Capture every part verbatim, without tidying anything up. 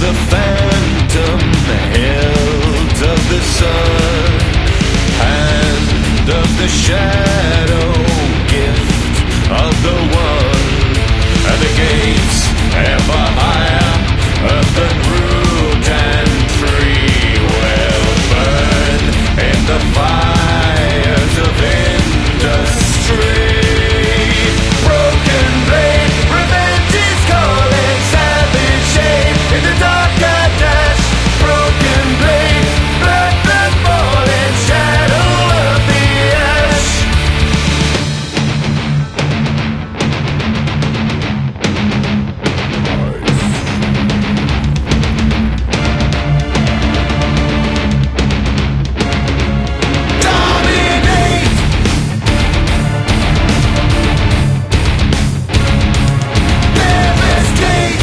the phantom hilt of the sun, hand of the shadow, gift of the one, and the gates ever higher, earth and root and tree will burn in the fires of industry. Broken blade, revenge is calling, savage shade in the darker dash. Broken blade, blood, blood falling, shadow of the ash. Dominate! Devastate!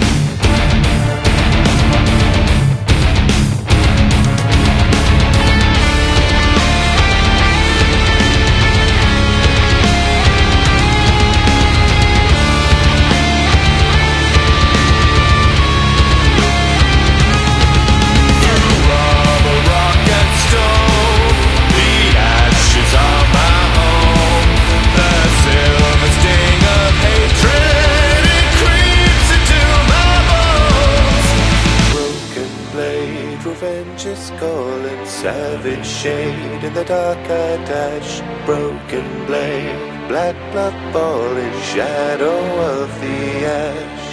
Through rubble, rock and stone, the ashes of my home, the silver sting of hatred, it creeps into my bones. Broken blade, revenge is calling, savage shade in the darker dash. Broken blade, black blood falling, shadow of the ash.